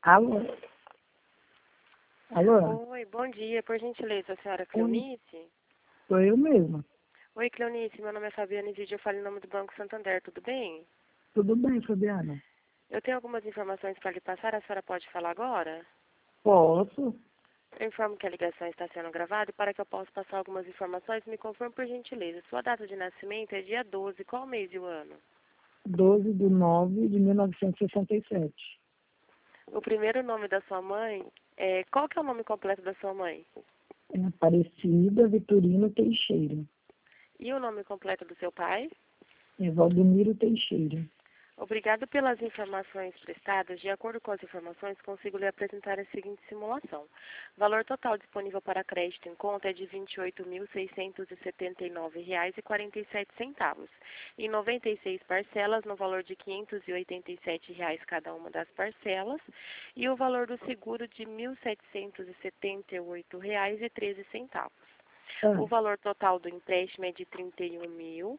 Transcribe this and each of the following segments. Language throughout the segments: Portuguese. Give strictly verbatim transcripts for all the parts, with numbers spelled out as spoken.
Alô? Alô? Oi, bom dia. Por gentileza, a senhora Oi, Cleonice? sou eu mesma. Oi, Cleonice. Meu nome é Fabiana e eu falo em nome do Banco Santander. Tudo bem? Tudo bem, Fabiana? Eu tenho algumas informações para lhe passar. A senhora pode falar agora? Posso? Eu informo que a ligação está sendo gravada e para que eu possa passar algumas informações, me confirme por gentileza. Sua data de nascimento é dia doze. Qual mês e o ano? doze de nove de mil novecentos e sessenta e sete. O primeiro nome da sua mãe é... Qual que é o nome completo da sua mãe? É Aparecida Vitorino Teixeira. E o nome completo do seu pai? É Valdemiro Teixeira. Obrigado pelas informações prestadas. De acordo com as informações, consigo lhe apresentar a seguinte simulação. O valor total disponível para crédito em conta é de vinte e oito mil, seiscentos e setenta e nove reais e quarenta e sete centavos. Em noventa e seis parcelas, no valor de quinhentos e oitenta e sete reais cada uma das parcelas. E o valor do seguro de mil setecentos e setenta e oito reais e treze centavos. Ah, O valor total do empréstimo é de trinta e um mil,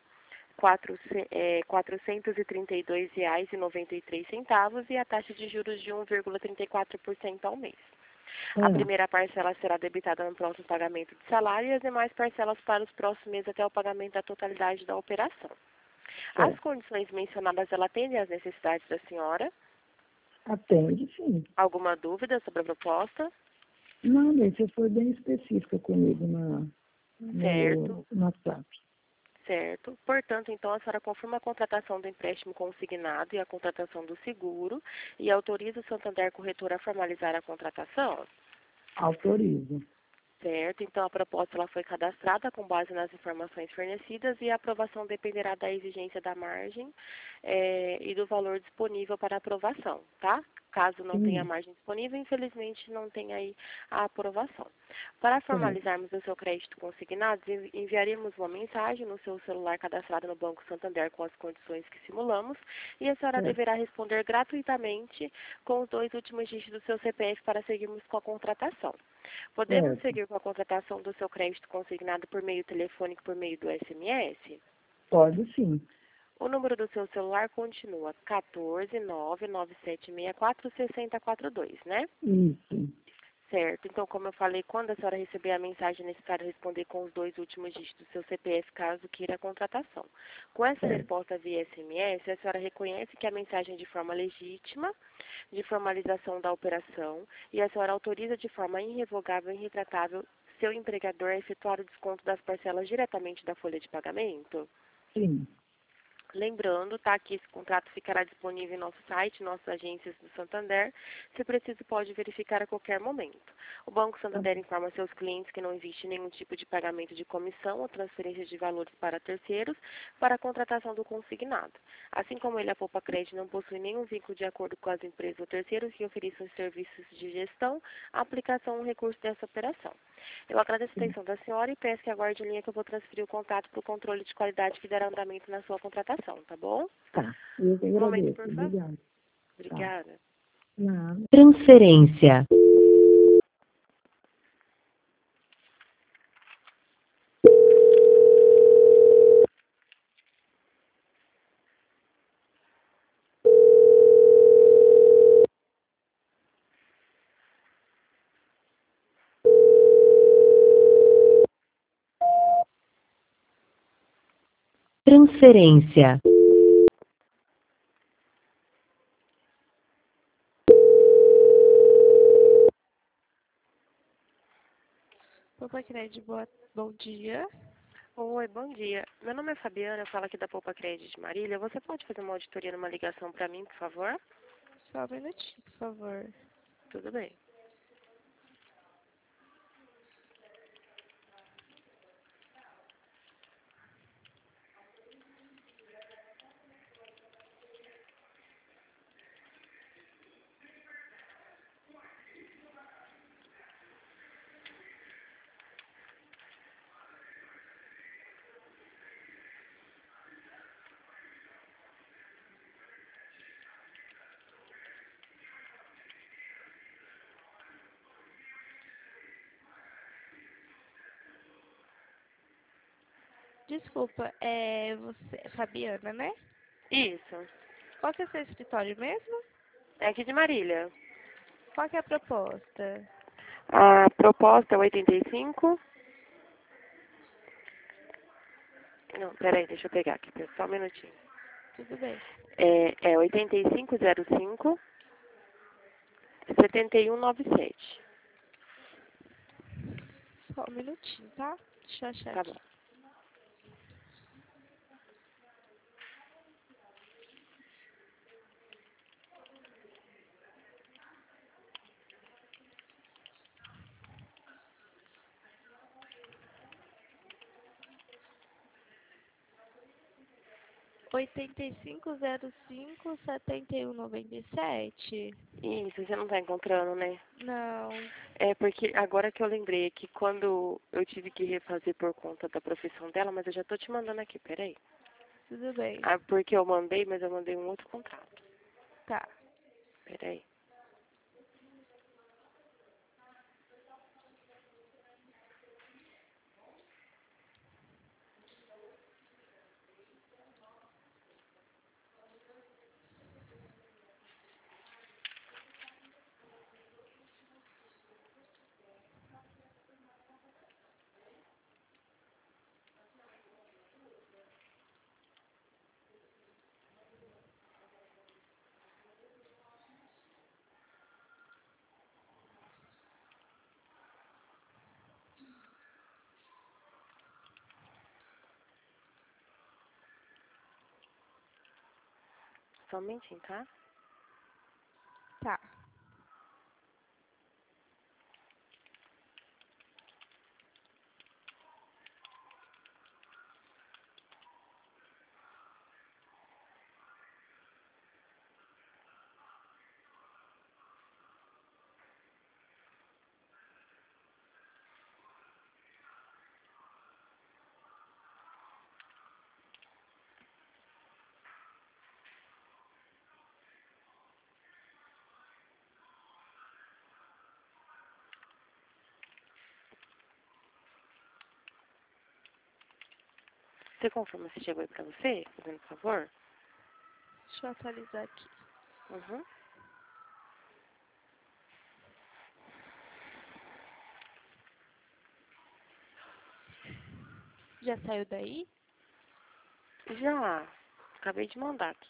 quatrocentos e trinta e dois reais e noventa e três centavos e a taxa de juros de um vírgula trinta e quatro por cento ao mês. A ah, primeira parcela será debitada no próximo pagamento de salário e as demais parcelas para os próximos meses até o pagamento da totalidade da operação. As certo. condições mencionadas, ela atendem às necessidades da senhora? Atende, sim. Alguma dúvida sobre a proposta? Não, bem, você foi bem específica comigo na, Certo. no, no WhatsApp. Certo. Portanto, então, a senhora confirma a contratação do empréstimo consignado e a contratação do seguro e autoriza o Santander Corretor a formalizar a contratação? Autorizo. Certo. Então, a proposta ela foi cadastrada com base nas informações fornecidas e a aprovação dependerá da exigência da margem eh, e do valor disponível para aprovação, tá? Caso não tenha Sim, margem disponível, infelizmente não tem aí a aprovação. Para certo. formalizarmos o seu crédito consignado, envi- enviaríamos uma mensagem no seu celular cadastrado no Banco Santander com as condições que simulamos e a senhora Certo. deverá responder gratuitamente com os dois últimos dígitos do seu C P F para seguirmos com a contratação. Podemos Certo. seguir com a contratação do seu crédito consignado por meio telefônico por meio do S M S? Pode sim. O número do seu celular continua quatorze, nove nove sete seis quatro, seis zero quatro dois, né? Isso. Certo. Então, como eu falei, quando a senhora receber a mensagem, é necessário responder com os dois últimos dígitos do seu C P F, caso queira a contratação. Com essa Certo. resposta via S M S, a senhora reconhece que a mensagem é de forma legítima, de formalização da operação, e a senhora autoriza de forma irrevogável e irretratável seu empregador a efetuar o desconto das parcelas diretamente da folha de pagamento? Sim. Lembrando, tá, que esse contrato ficará disponível em nosso site, nossas agências do Santander. Se preciso, pode verificar a qualquer momento. O Banco Tá, Santander informa seus clientes que não existe nenhum tipo de pagamento de comissão ou transferência de valores para terceiros para a contratação do consignado. Assim como ele, a Poupa Crédito não possui nenhum vínculo de acordo com as empresas ou terceiros que ofereçam serviços de gestão, aplicação ou recurso dessa operação. Eu agradeço a sim. atenção da senhora e peço que aguarde em linha que eu vou transferir o contato para o controle de qualidade que dará andamento na sua contratação, tá bom? Tá. Eu que Um momento, agradeço. por favor. Obrigada. Tá. Obrigada. Nada. Transferência. Transferência. Poupa Crédito, boa, bom dia. Oi, bom dia. Meu nome é Fabiana, eu falo aqui da Poupa Crédito de Marília. Você pode fazer uma auditoria numa ligação para mim, por favor? Só um minutinho, por favor. Tudo bem. Desculpa, é você, Fabiana, né? Isso. Qual que é o seu escritório mesmo? É aqui de Marília. Qual que é a proposta? A proposta é oitenta e cinco. Não, peraí, deixa eu pegar aqui, só um minutinho. Tudo bem. É, é oitenta e cinco zero cinco, setenta e um noventa e sete. Só um minutinho, tá? Deixa eu achar Tá aqui. bom. oitenta e cinco zero cinco, setenta e um noventa e sete? Isso, você não tá encontrando, né? Não. É porque agora que eu lembrei que quando eu tive que refazer por conta da profissão dela, mas eu já tô te mandando aqui, peraí. Tudo bem. Ah, porque eu mandei, mas eu mandei um outro contrato. Tá. Peraí. Só um minutinho, tá? Tá. Você confirma se chegou aí pra você, fazendo favor? Deixa eu atualizar aqui. Uhum. Já saiu daí? Já. Acabei de mandar aqui.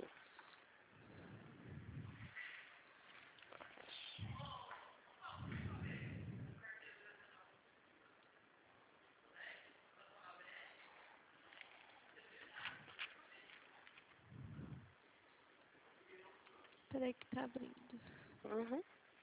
Peraí que tá abrindo. Uhum.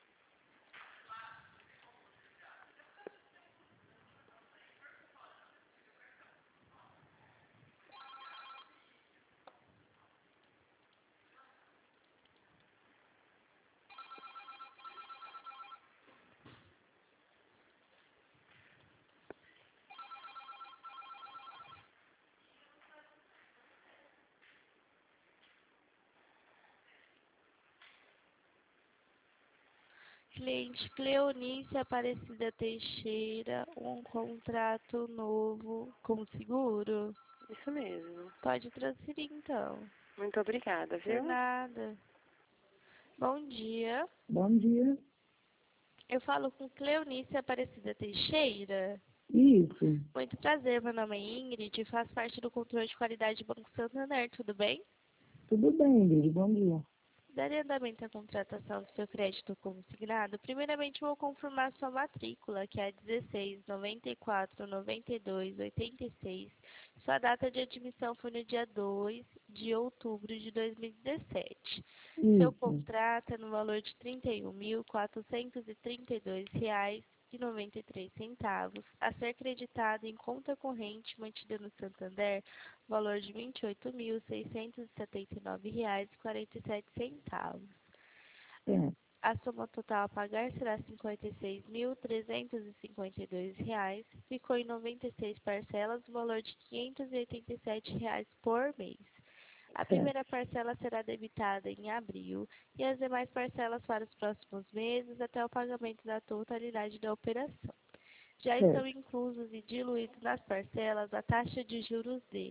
Cliente Cleonice Aparecida Teixeira, um contrato novo com seguro? Isso mesmo. Pode transferir então. Muito obrigada, Por viu? nada. Bom dia. Bom dia. Eu falo com Cleonice Aparecida Teixeira. Isso. Muito prazer, meu nome é Ingrid e faço parte do controle de qualidade do Banco Santander, tudo bem? Tudo bem, Ingrid. Bom dia. Daria andamento à contratação do seu crédito consignado? Primeiramente, vou confirmar sua matrícula, que é a dezesseis, noventa e quatro, noventa e dois, oitenta e seis. Sua data de admissão foi no dia dois de outubro de dois mil e dezessete. Seu Isso. contrato é no valor de trinta e um mil, quatrocentos e trinta e dois reais e noventa e três centavos, a ser creditado em conta corrente mantida no Santander, valor de vinte e oito mil, seiscentos e setenta e nove reais e quarenta e sete centavos. É. A soma total a pagar será cinquenta e seis mil, trezentos e cinquenta e dois reais. Ficou em noventa e seis parcelas, o valor de quinhentos e oitenta e sete reais por mês. A primeira parcela será debitada em abril e as demais parcelas para os próximos meses até o pagamento da totalidade da operação. Já estão Certo. inclusos e diluídos nas parcelas a taxa de juros de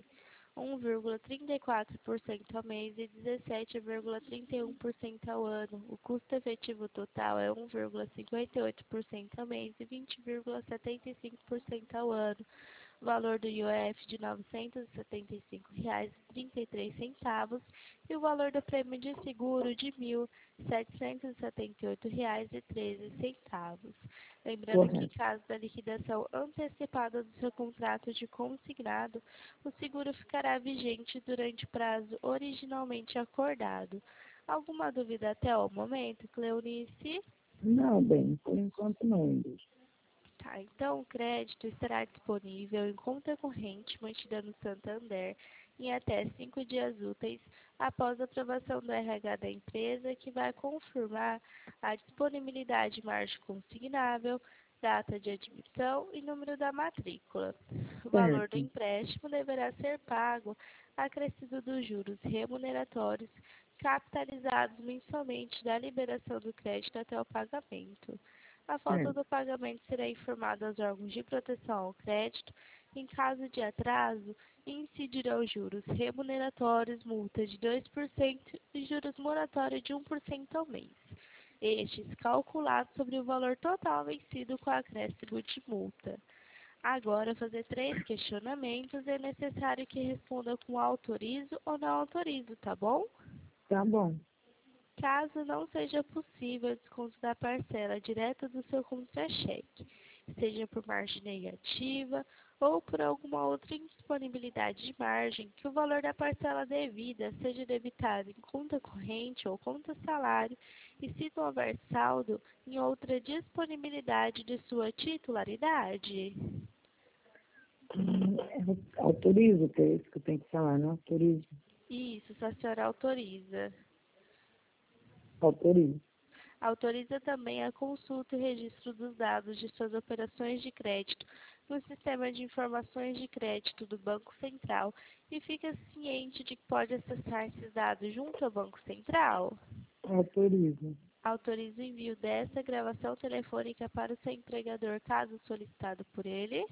um vírgula trinta e quatro por cento ao mês e dezessete vírgula trinta e um por cento ao ano. O custo efetivo total é um vírgula cinquenta e oito por cento ao mês e vinte vírgula setenta e cinco por cento ao ano. O valor do I O F de novecentos e setenta e cinco reais e trinta e três centavos e o valor do prêmio de seguro de mil setecentos e setenta e oito reais e treze centavos. Lembrando que, em Correto. caso da liquidação antecipada do seu contrato de consignado, o seguro ficará vigente durante o prazo originalmente acordado. Alguma dúvida até o momento, Cleonice? Não, bem, por enquanto não, Ingrid. Tá, então o crédito estará disponível em conta corrente mantida no Santander em até cinco dias úteis após a aprovação do R H da empresa, que vai confirmar a disponibilidade de margem consignável, data de admissão e número da matrícula. O valor do Certo. empréstimo deverá ser pago acrescido dos juros remuneratórios capitalizados mensalmente da liberação do crédito até o pagamento. A falta Certo. do pagamento será informada aos órgãos de proteção ao crédito. Em caso de atraso, incidirão juros remuneratórios, multa de dois por cento e juros moratórios de um por cento ao mês. Estes calculados sobre o valor total vencido com acréscimo de multa. Agora, fazer três questionamentos é necessário que responda com autorizo ou não autorizo, tá bom? Tá bom. Caso não seja possível desconto da parcela direto do seu contra-cheque, seja por margem negativa ou por alguma outra indisponibilidade de margem, que o valor da parcela devida seja debitado em conta corrente ou conta salário e, se não houver saldo, em outra disponibilidade de sua titularidade. Hum, eu autorizo, que é isso que eu tenho que falar, não autorizo. Isso, se a senhora autoriza. Autorizo. Autoriza também a consulta e registro dos dados de suas operações de crédito no Sistema de Informações de Crédito do Banco Central e fica ciente de que pode acessar esses dados junto ao Banco Central. Autorizo. Autoriza o envio dessa gravação telefônica para o seu empregador, caso solicitado por ele.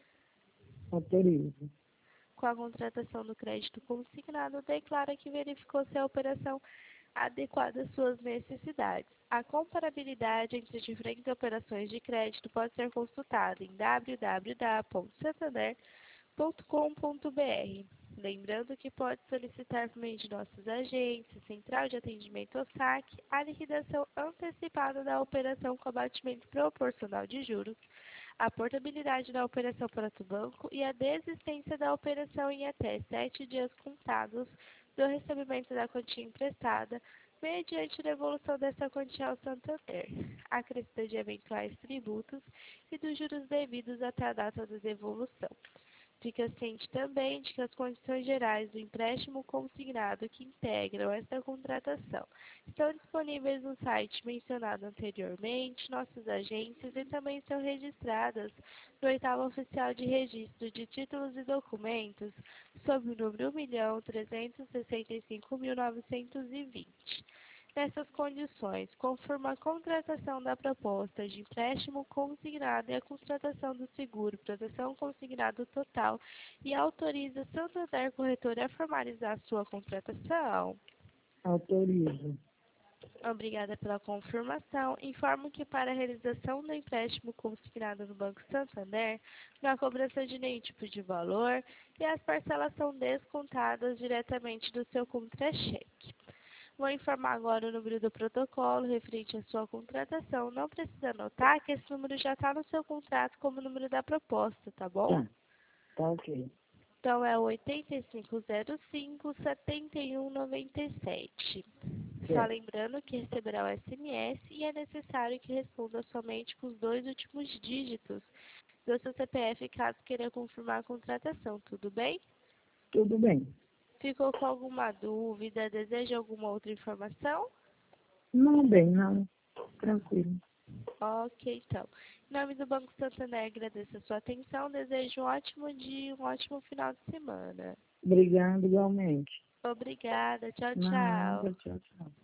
Autorizo. Com a contratação do crédito consignado, declara que verificou se a operação adequada às suas necessidades. A comparabilidade entre diferentes operações de crédito pode ser consultada em w w w ponto santander ponto com ponto b r. Lembrando que pode solicitar por meio de nossas agências, Central de Atendimento ao saque, a liquidação antecipada da operação com abatimento proporcional de juros, a portabilidade da operação para o banco e a desistência da operação em até sete dias contados do recebimento da quantia emprestada, mediante devolução dessa quantia ao Santander, acrescida de eventuais tributos e dos juros devidos até a data da devolução. Fica ciente também de que as condições gerais do empréstimo consignado que integram esta contratação estão disponíveis no site mencionado anteriormente, nossas agências, e também são registradas no oitavo Oficial de Registro de Títulos e Documentos, sob o número um milhão trezentos e sessenta e cinco mil novecentos e vinte. Nessas condições, conforme a contratação da proposta de empréstimo consignado e a contratação do seguro, proteção consignado total, e autoriza Santander Corretora a formalizar sua contratação. Autorizo. Obrigada pela confirmação. Informo que para a realização do empréstimo consignado no Banco Santander, não há cobrança de nenhum tipo de valor e as parcelas são descontadas diretamente do seu contra-cheque. Vou informar agora o número do protocolo referente à sua contratação. Não precisa anotar que esse número já está no seu contrato como número da proposta, tá bom? Tá. Tá ok. Então é o oito cinco zero cinco, sete um nove sete. Só Certo. lembrando que receberá o S M S e é necessário que responda somente com os dois últimos dígitos do seu C P F caso queira confirmar a contratação, tudo bem? Tudo bem. Ficou com alguma dúvida? Deseja alguma outra informação? Não, bem, não. Tranquilo. Ok, então. Em nome do Banco Santander, agradeço a sua atenção. Desejo um ótimo dia, um ótimo final de semana. Obrigado igualmente. Obrigada. Tchau, tchau. Nada, tchau, tchau.